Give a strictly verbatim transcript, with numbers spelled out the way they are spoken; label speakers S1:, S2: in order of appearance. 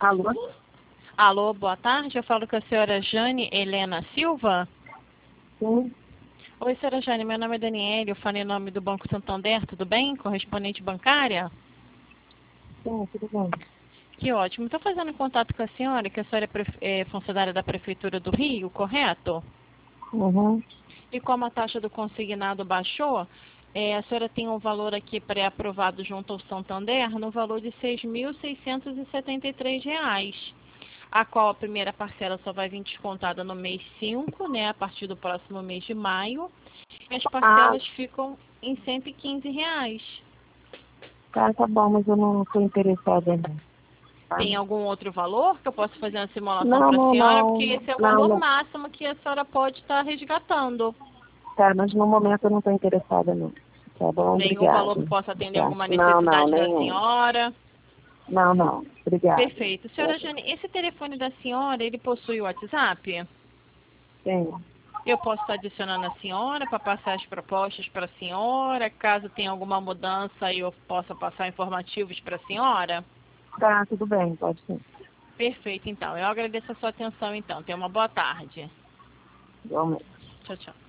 S1: Alô?
S2: Alô, boa tarde. Eu falo com a senhora Jane Helena Silva.
S1: Sim.
S2: Oi, senhora Jane, meu nome é Daniele, eu falo em nome do Banco Santander, tudo bem? Correspondente bancária?
S1: Sim, tudo bem.
S2: Que ótimo. Estou fazendo contato com a senhora, que a senhora é, prefe- é funcionária da Prefeitura do Rio, correto?
S1: Uhum.
S2: E como a taxa do consignado baixou, é, a senhora tem um valor aqui pré-aprovado junto ao Santander no valor de seis mil seiscentos e setenta e três reais, a qual a primeira parcela só vai vir descontada no mês cinco, né, a partir do próximo mês de maio, e as
S1: Ah,
S2: parcelas ficam em cento e quinze reais.
S1: tá, tá bom, mas eu não estou interessada não. Tá?
S2: Tem algum outro valor que eu possa fazer uma simulação
S1: Não,
S2: para a
S1: não,
S2: senhora? Porque
S1: não.
S2: esse é o
S1: Não,
S2: valor
S1: não.
S2: máximo que a senhora pode estar resgatando.
S1: Tá, mas no momento eu não estou interessada não. Tá bom,
S2: Nenhum valor que
S1: obrigado.
S2: possa atender
S1: Tá.
S2: alguma
S1: Não, não,
S2: necessidade da
S1: nenhum.
S2: senhora?
S1: Não, não. Obrigado.
S2: Perfeito. Senhora Jane, esse telefone da senhora, ele possui o WhatsApp?
S1: Sim.
S2: Eu posso estar adicionando a senhora para passar as propostas para a senhora, caso tenha alguma mudança e eu possa passar informativos para a senhora?
S1: Tá, tudo bem, pode sim.
S2: Perfeito, então. Eu agradeço a sua atenção, então. Tenha uma boa tarde.
S1: Igualmente.
S2: Tchau, tchau.